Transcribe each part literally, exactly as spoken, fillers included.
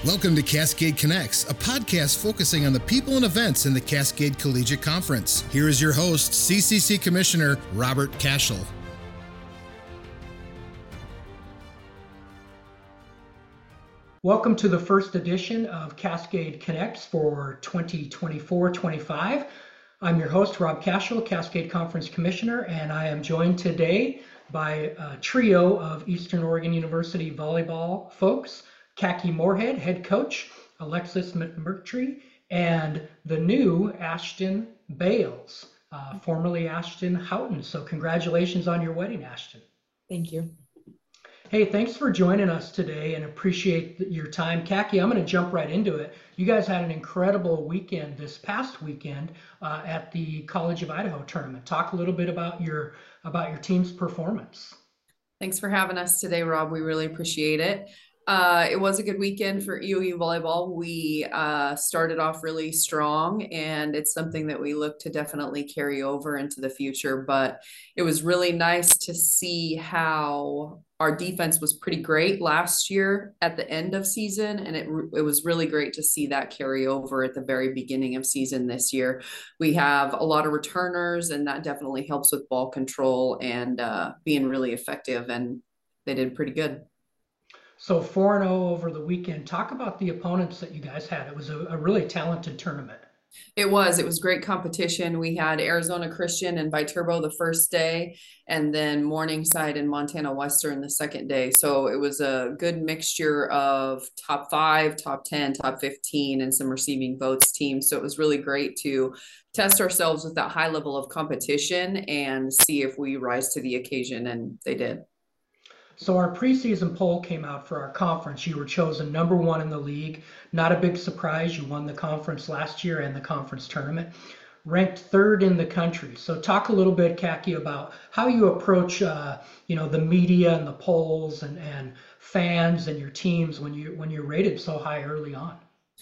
Welcome to Cascade Connects, a podcast focusing on the people and events in the Cascade Collegiate Conference. Here is your host, C C C Commissioner Robert Cashel. Welcome to the first edition of Cascade Connects for twenty twenty-four twenty-five. I'm your host, Rob Cashel, Cascade Conference Commissioner, and I am joined today by a trio of Eastern Oregon University volleyball folks: Kaki Moorhead, head coach, Alexis McMurtry, and the new Ashton Bales, uh, formerly Ashton Houghton. So congratulations on your wedding, Ashton. Thank you. Hey, thanks for joining us today and appreciate your time. Kaki, I'm going to jump right into it. You guys had an incredible weekend this past weekend uh, at the College of Idaho tournament. Talk a little bit about your about your team's performance. Thanks for having us today, Rob. We really appreciate it. Uh, it was a good weekend for E O U volleyball. We uh, started off really strong, and it's something that we look to definitely carry over into the future. But it was really nice to see how our defense was pretty great last year at the end of season, and it it was really great to see that carry over at the very beginning of season this year. We have a lot of returners, and that definitely helps with ball control and uh, being really effective, and they did pretty good. So four and oh over the weekend. Talk about the opponents that you guys had. It was a, a really talented tournament. It was. It was great competition. We had Arizona Christian and Viterbo the first day, and then Morningside and Montana Western the second day. So it was a good mixture of top five, top ten, top fifteen, and some receiving votes teams. So it was really great to test ourselves with that high level of competition and see if we rise to the occasion, and they did. So our preseason poll came out for our conference. You were chosen number one in the league. Not a big surprise. You won the conference last year and the conference tournament. Ranked third in the country. So talk a little bit, Kaki, about how you approach, uh, you know, the media and the polls and, and fans and your teams when you when you're rated so high early on.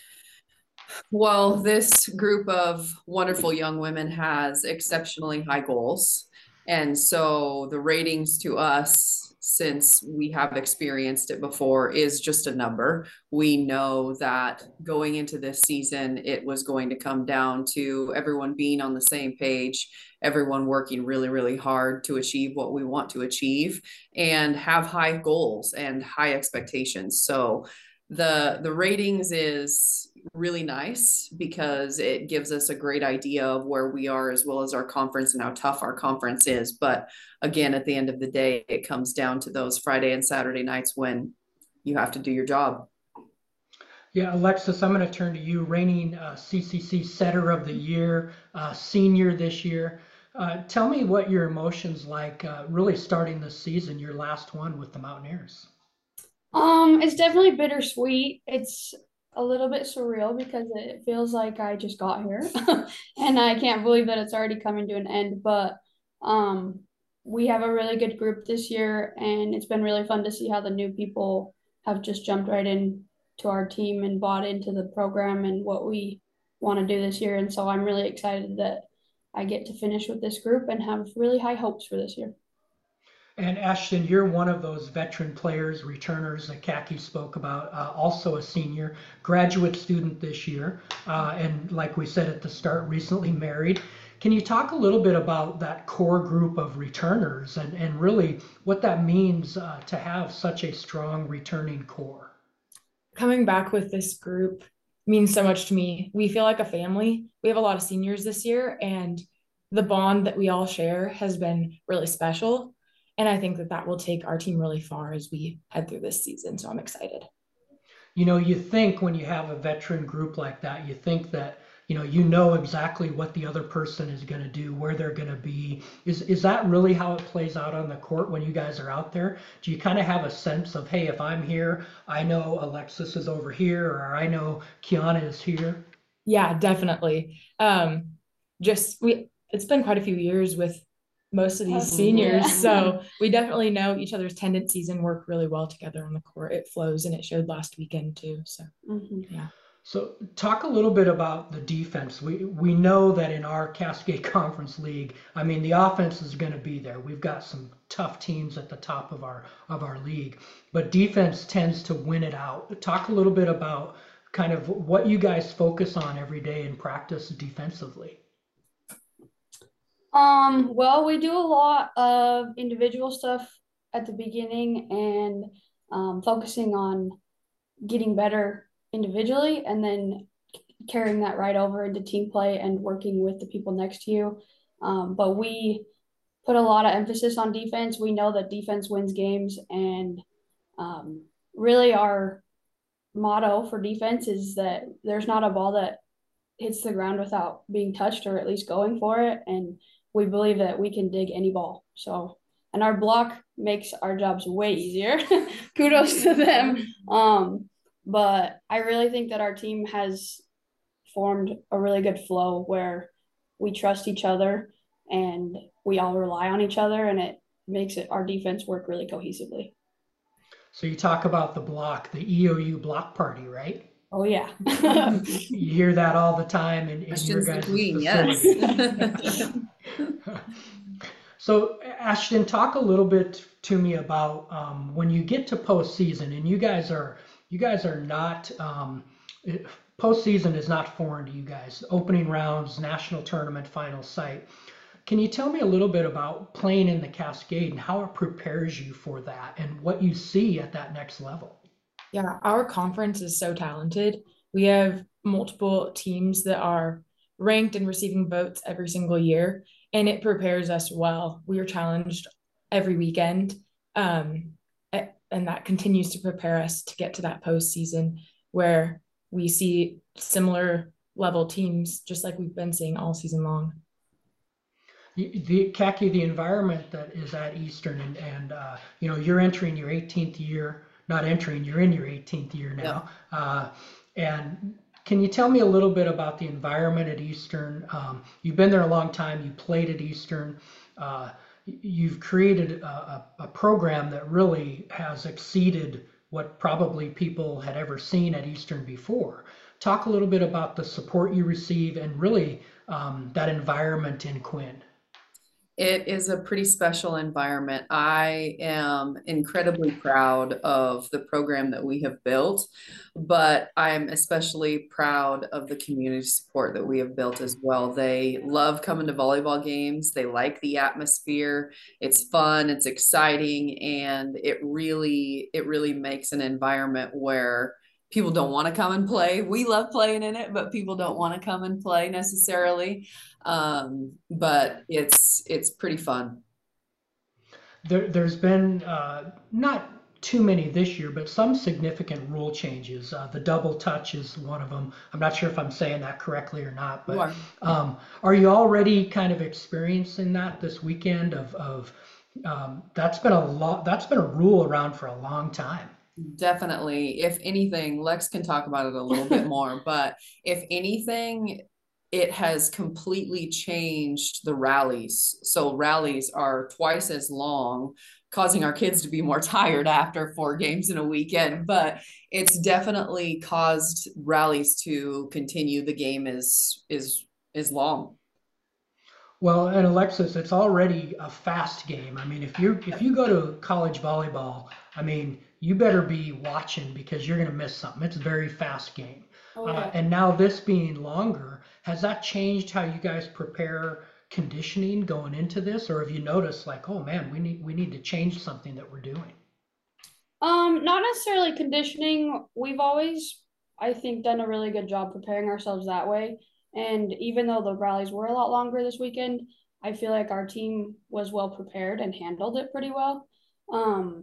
Well, this group of wonderful young women has exceptionally high goals. And so the ratings to us, since we have experienced it before, is just a number. We know that going into this season, it was going to come down to everyone being on the same page, everyone working really, really hard to achieve what we want to achieve and have high goals and high expectations. So the the ratings is really nice because it gives us a great idea of where we are as well as our conference and how tough our conference is. But again, at the end of the day, it comes down to those Friday and Saturday nights when you have to do your job. Yeah, Alexis, I'm going to turn to you, reigning uh, C C C Setter of the Year, uh, senior this year. Uh, tell me what your emotions like uh, really starting this season, your last one with the Mountaineers. Um, it's definitely bittersweet. It's a little bit surreal because it feels like I just got here and I can't believe that it's already coming to an end. But um, we have a really good group this year, and it's been really fun to see how the new people have just jumped right in to our team and bought into the program and what we want to do this year. And so I'm really excited that I get to finish with this group and have really high hopes for this year. And Ashton, you're one of those veteran players, returners that Kaki spoke about, uh, also a senior, graduate student this year, uh, and like we said at the start, recently married. Can you talk a little bit about that core group of returners and, and really what that means uh, to have such a strong returning core? Coming back with this group means so much to me. We feel like a family. We have a lot of seniors this year, and the bond that we all share has been really special. And I think that that will take our team really far as we head through this season. So I'm excited. You know, you think when you have a veteran group like that, you think that, you know, you know exactly what the other person is going to do, where they're going to be. Is is that really how it plays out on the court when you guys are out there? Do you kind of have a sense of, hey, if I'm here, I know Alexis is over here, or I know Kiana is here? Yeah, definitely. Um, just we, it's been quite a few years with most of these seniors. Yeah. So we definitely know each other's tendencies and work really well together on the court. It flows, and it showed last weekend too. So, mm-hmm. yeah. So talk a little bit about the defense. We we know that in our Cascade Conference League, I mean the offense is going to be there. We've got some tough teams at the top of our of our league, but defense tends to win it out. Talk a little bit about kind of what you guys focus on every day in practice defensively. Um, well, we do a lot of individual stuff at the beginning and um, focusing on getting better individually and then carrying that right over into team play and working with the people next to you. Um, but we put a lot of emphasis on defense. We know that defense wins games, and um, really our motto for defense is that there's not a ball that hits the ground without being touched or at least going for it. And we believe that we can dig any ball. So, and our block makes our jobs way easier. Kudos to them. Um, but I really think that our team has formed a really good flow where we trust each other and we all rely on each other, and it makes it our defense work really cohesively. So you talk about the block, the E O U block party, right? Oh yeah. You hear that all the time in, in your guys' queen, facility. yes. So Ashton, talk a little bit to me about um, when you get to postseason, and you guys are you guys are not um, postseason is not foreign to you guys. Opening rounds, national tournament, final site. Can you tell me a little bit about playing in the Cascade and how it prepares you for that and what you see at that next level? Yeah, our conference is so talented. We have multiple teams that are ranked and receiving votes every single year, and it prepares us well. We are challenged every weekend, um, and that continues to prepare us to get to that postseason where we see similar level teams, just like we've been seeing all season long. The Kaki, the environment that is at Eastern, and, and uh, you know, you're entering your eighteenth year, not entering, you're in your eighteenth year now. Yeah. Uh, and can you tell me a little bit about the environment at Eastern? Um, you've been there a long time, you played at Eastern. Uh, you've created a, a program that really has exceeded what probably people had ever seen at Eastern before. Talk a little bit about the support you receive and really um, that environment in Quinn. It is a pretty special environment. I am incredibly proud of the program that we have built, but I'm especially proud of the community support that we have built as well. They love coming to volleyball games. They like the atmosphere. It's fun, it's exciting, and it really, it really makes an environment where people don't want to come and play. We love playing in it, but people don't want to come and play necessarily. Um, but it's it's pretty fun. There, there's been uh, not too many this year, but some significant rule changes. Uh, the double touch is one of them. I'm not sure if I'm saying that correctly or not, but are. Um, are you already kind of experiencing that this weekend? Of of um, that's been a lot. That's been a rule around for a long time. Definitely. If anything, Lex can talk about it a little bit more, but if anything, it has completely changed the rallies. So rallies are twice as long, causing our kids to be more tired after four games in a weekend, but it's definitely caused rallies to continue. The game is, is, is long. Well, and Alexis, it's already a fast game. I mean, if you if you go to college volleyball, I mean, you better be watching because you're going to miss something. It's a very fast game. Oh, yeah. uh, and now this being longer, has that changed how you guys prepare conditioning going into this, or have you noticed like, oh man, we need we need to change something that we're doing? Um, not necessarily conditioning. We've always, I think, done a really good job preparing ourselves that way. And even though the rallies were a lot longer this weekend, I feel like our team was well prepared and handled it pretty well. Um,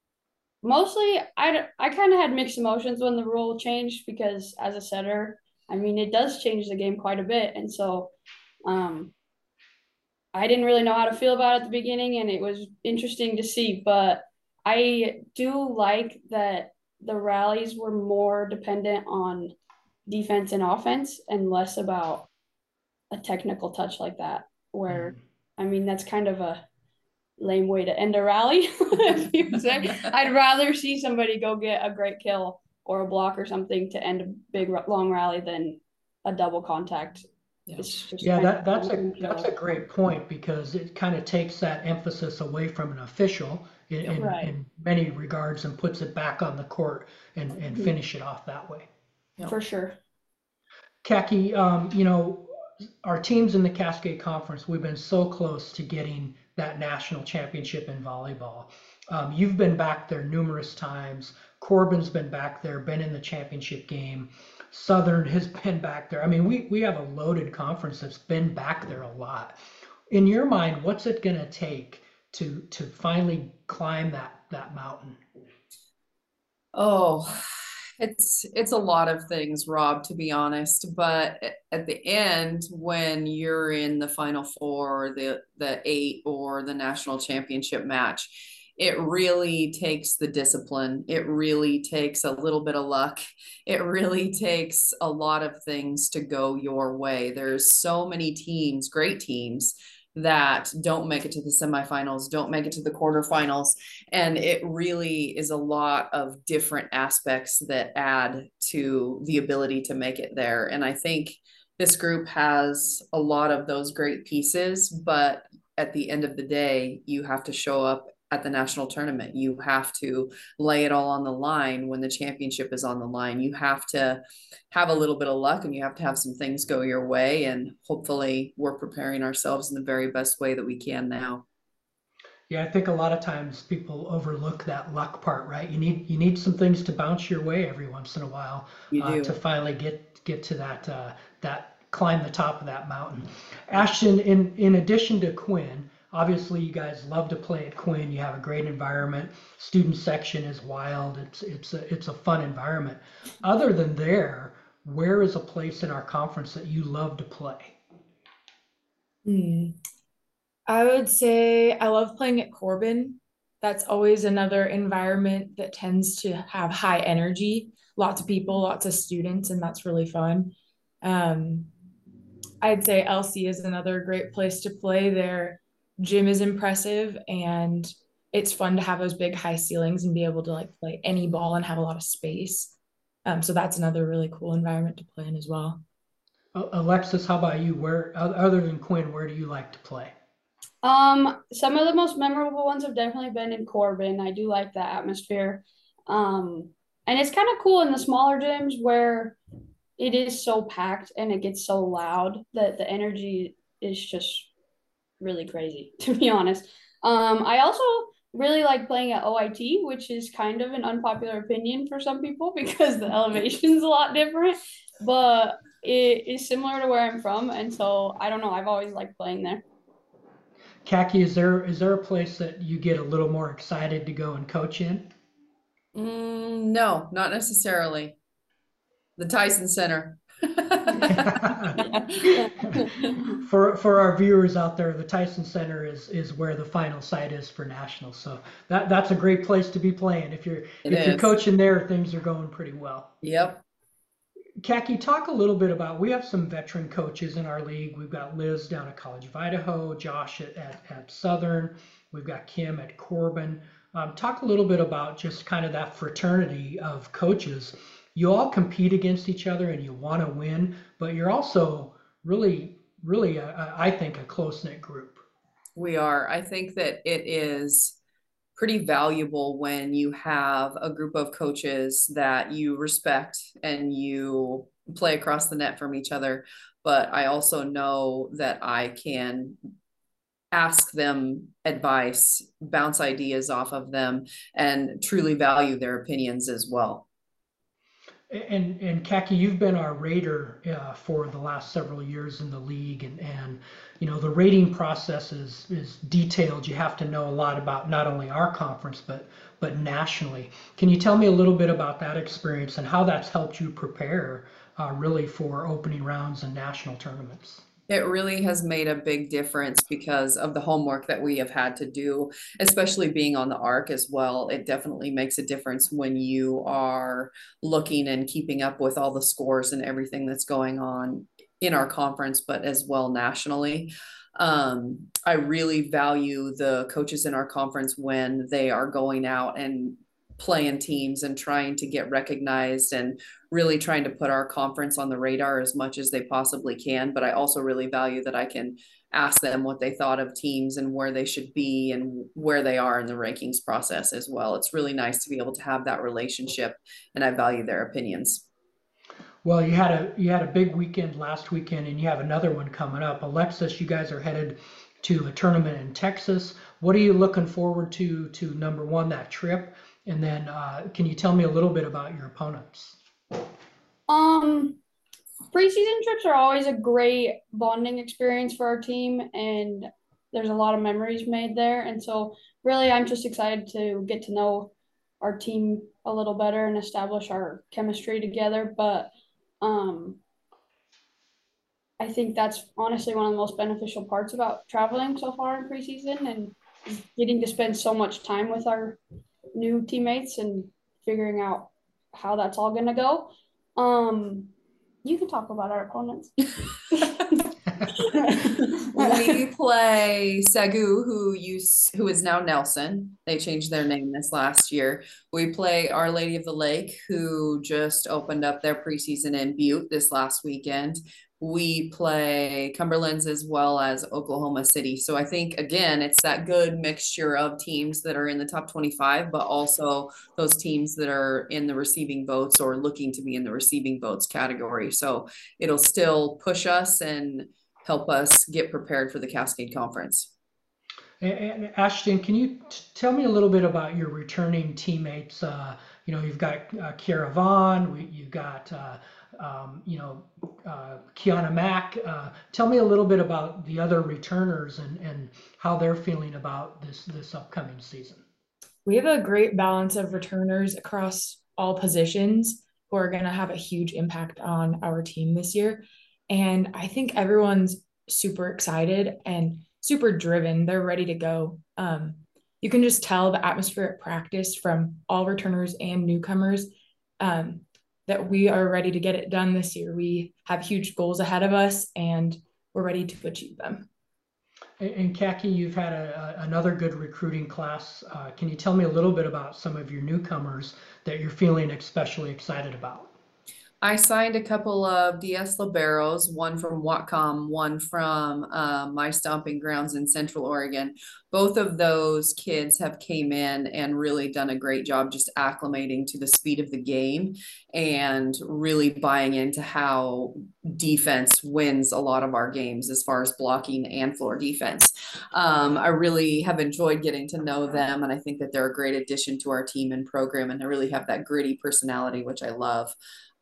mostly, I, I kind of had mixed emotions when the rule changed because as a setter, I mean, it does change the game quite a bit. And so um, I didn't really know how to feel about it at the beginning, and it was interesting to see. But I do like that the rallies were more dependent on defense and offense and less about a technical touch like that, where, mm. I mean, that's kind of a lame way to end a rally. If you say. I'd rather see somebody go get a great kill or a block or something to end a big long rally than a double contact. Yeah, yeah that, that's a that's a great point, because it kind of takes that emphasis away from an official in, in, right. in many regards and puts it back on the court and, and mm-hmm. finish it off that way. For sure. Kaki, um, you know, our teams in the Cascade Conference, we've been so close to getting that national championship in volleyball. Um, you've been back there numerous times. Corbin's been back there, been in the championship game. Southern has been back there. I mean, we, we have a loaded conference that's been back there a lot. In your mind, what's it going to take to to finally climb that that mountain? Oh, it's it's a lot of things, Rob, to be honest. But at the end, when you're in the Final Four, or the the eight, or the national championship match, it really takes the discipline. It really takes a little bit of luck. It really takes a lot of things to go your way. There's so many teams, great teams, that don't make it to the semifinals, don't make it to the quarterfinals. And it really is a lot of different aspects that add to the ability to make it there. And I think this group has a lot of those great pieces, but at the end of the day, you have to show up at the national tournament. You have to lay it all on the line when the championship is on the line. You have to have a little bit of luck, and you have to have some things go your way. And hopefully we're preparing ourselves in the very best way that we can now. Yeah, I think a lot of times people overlook that luck part, right? You need you need some things to bounce your way every once in a while uh, to finally get get to that uh, that climb the top of that mountain. Ashton, in in addition to Quinn, obviously, you guys love to play at Quinn. You have a great environment. Student section is wild. It's it's a it's a fun environment. Other than there, where is a place in our conference that you love to play? Hmm. I would say I love playing at Corbin. That's always another environment that tends to have high energy. Lots of people, lots of students, and that's really fun. Um, I'd say L C is another great place to play there. Gym is impressive, and it's fun to have those big high ceilings and be able to like play any ball and have a lot of space. Um, so that's another really cool environment to play in as well. Alexis, how about you? Where, other than Quinn, where do you like to play? Um, some of the most memorable ones have definitely been in Corbin. I do like that atmosphere. Um, and it's kind of cool in the smaller gyms where it is so packed and it gets so loud that the energy is just really crazy, to be honest. Um, I also really like playing at O I T, which is kind of an unpopular opinion for some people because the elevation's a lot different, but it is similar to where I'm from. And so I don't know, I've always liked playing there. Kaki, is there is there a place that you get a little more excited to go and coach in? Mm, no, not necessarily. The Tyson Center. for for our viewers out there, the Tyson Center is is where the final site is for nationals. So that that's a great place to be playing. If you're it if is. you're coaching there, things are going pretty well. Yep. Kaki, talk a little bit about, we have some veteran coaches in our league. We've got Liz down at College of Idaho, Josh at, at, at Southern. We've got Kim at Corbin. Um, talk a little bit about just kind of that fraternity of coaches. You all compete against each other and you want to win, but you're also really, really, a, I think, a close-knit group. We are. I think that it is pretty valuable when you have a group of coaches that you respect and you play across the net from each other. But I also know that I can ask them advice, bounce ideas off of them, and truly value their opinions as well. And and Kaki, you've been our rater uh, for the last several years in the league, and and you know the rating process is is detailed. You have to know a lot about not only our conference but but nationally. Can you tell me a little bit about that experience and how that's helped you prepare uh, really for opening rounds and national tournaments? It really has made a big difference because of the homework that we have had to do, especially being on the ARC as well. It definitely makes a difference when you are looking and keeping up with all the scores and everything that's going on in our conference, but as well nationally. Um, I really value the coaches in our conference when they are going out and playing teams and trying to get recognized and really trying to put our conference on the radar as much as they possibly can. But I also really value that I can ask them what they thought of teams and where they should be and where they are in the rankings process as well. It's really nice to be able to have that relationship, and I value their opinions. Well, you had a you had a big weekend last weekend, and you have another one coming up. Alexis, you guys are headed to a tournament in Texas. What are you looking forward to, to number one, that trip? And then uh, can you tell me a little bit about your opponents? Um, preseason trips are always a great bonding experience for our team, and there's a lot of memories made there. And so really, I'm just excited to get to know our team a little better and establish our chemistry together. But um, I think that's honestly one of the most beneficial parts about traveling so far in preseason, and getting to spend so much time with our new teammates and figuring out how that's all going to go. Um, you can talk about our opponents. We play Sagu, who used, who is now Nelson. They changed their name this last year. We play Our Lady of the Lake, who just opened up their preseason in Butte this last weekend. We play Cumberlands as well as Oklahoma City. So I think, again, it's that good mixture of teams that are in the top twenty-five, but also those teams that are in the receiving votes or looking to be in the receiving votes category. So it'll still push us and help us get prepared for the Cascade Conference. And, and Ashton, can you t- tell me a little bit about your returning teammates? Uh, you know, you've got uh, Kiara Vaughn, we, you've got, uh, um, you know, uh, Kiana Mack. Uh, tell me a little bit about the other returners and, and how they're feeling about this, this upcoming season. We have a great balance of returners across all positions who are going to have a huge impact on our team this year. And I think everyone's super excited and super driven. They're ready to go. Um, you can just tell the atmosphere at practice from all returners and newcomers um, that we are ready to get it done this year. We have huge goals ahead of us, and we're ready to achieve them. And, and Kaki, you've had a, a, another good recruiting class. Uh, can you tell me a little bit about some of your newcomers that you're feeling especially excited about? I signed a couple of D S Liberos, one from Whatcom, one from uh, my stomping grounds in Central Oregon. Both of those kids have came in and really done a great job just acclimating to the speed of the game and really buying into how defense wins a lot of our games as far as blocking and floor defense. Um, I really have enjoyed getting to know them, and I think that they're a great addition to our team and program, and they really have that gritty personality, which I love.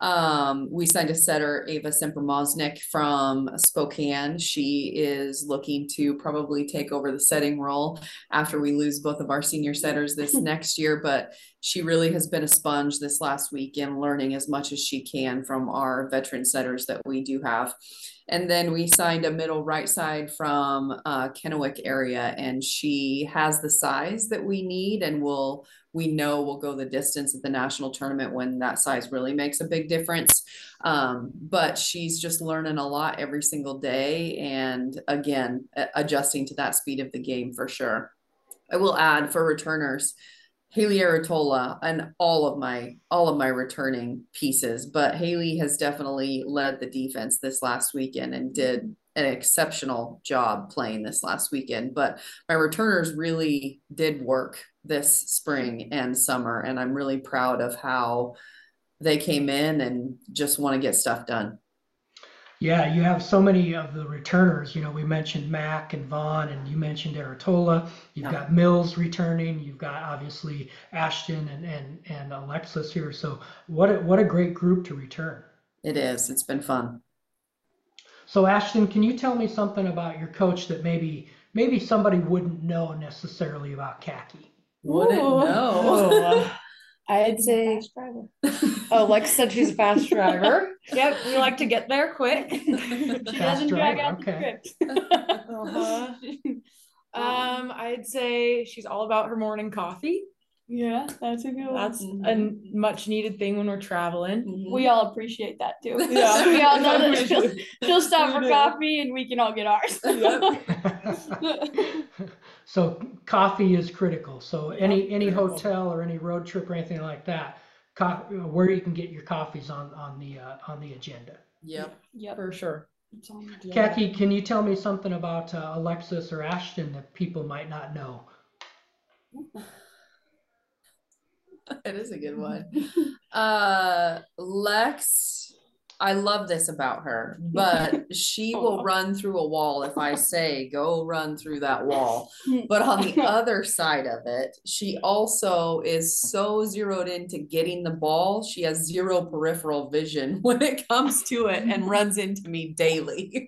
Um, we signed a setter, Ava Sempermosnik from Spokane. She is looking to probably take over the setting role after we lose both of our senior setters this next year, but she really has been a sponge this last weekend, learning as much as she can from our veteran setters that we do have. And then we signed a middle right side from uh, Kennewick area, and she has the size that we need and will, we know will go the distance at the national tournament when that size really makes a big difference. Um, but she's just learning a lot every single day, and again, adjusting to that speed of the game for sure. I will add for returners, Haley Aratola and all of my all of my returning pieces, but Haley has definitely led the defense this last weekend and did an exceptional job playing this last weekend. But my returners really did work this spring and summer, and I'm really proud of how they came in and just want to get stuff done. Yeah, you have so many of the returners. You know, we mentioned Mack and Vaughn, and you mentioned Aratola. You've yeah. got Mills returning. You've got obviously Ashton and, and, and Alexis here. So what a, what a great group to return. It is. It's been fun. So Ashton, can you tell me something about your coach that maybe maybe somebody wouldn't know necessarily about Kaki? Wouldn't know. I'd say, oh, Lex said she's a fast driver. Yep, we like to get there quick. She Fast doesn't driver, drag out okay. the script. uh-huh. Um, I'd say she's all about her morning coffee. Yeah, that's a good one. That's Mhm. a much needed thing when we're traveling. Mhm. We all appreciate that too. Yeah. We all know that she'll, she'll stop We for do. coffee and we can all get ours. So coffee is critical. So any Yep, any critical. hotel or any road trip or anything like that, co- where you can get your coffees on on the uh, on the agenda. Yep. Yep. For sure. It's on the Kathy, can you tell me something about uh, Alexis or Ashton that people might not know? It is a good one. Uh, Lex, I love this about her, but she will run through a wall if I say, go run through that wall. But on the other side of it, she also is so zeroed into getting the ball. She has zero peripheral vision when it comes to it and runs into me daily.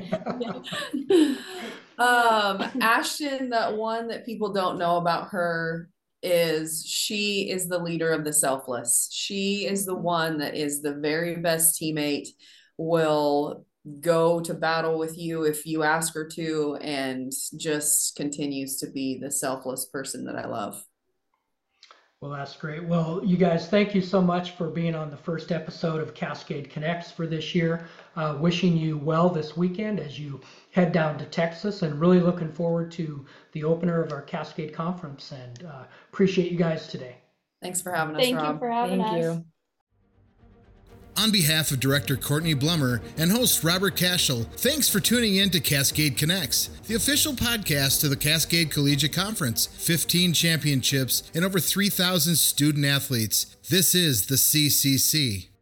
um, Ashton, that one that people don't know about her is she is the leader of the selfless. She is the one that is the very best teammate, will go to battle with you if you ask her to, and just continues to be the selfless person that I love. Well, that's great. Well, you guys, thank you so much for being on the first episode of Cascade Connects for this year. Uh, wishing you well this weekend as you head down to Texas, and really looking forward to the opener of our Cascade Conference, and uh, appreciate you guys today. Thanks for having us, Thank Rob. you for having Thank us. you. On behalf of Director Courtney Blummer and host Robert Cashel, thanks for tuning in to Cascade Connects, the official podcast of the Cascade Collegiate Conference. fifteen championships and over three thousand student athletes. This is the C C C.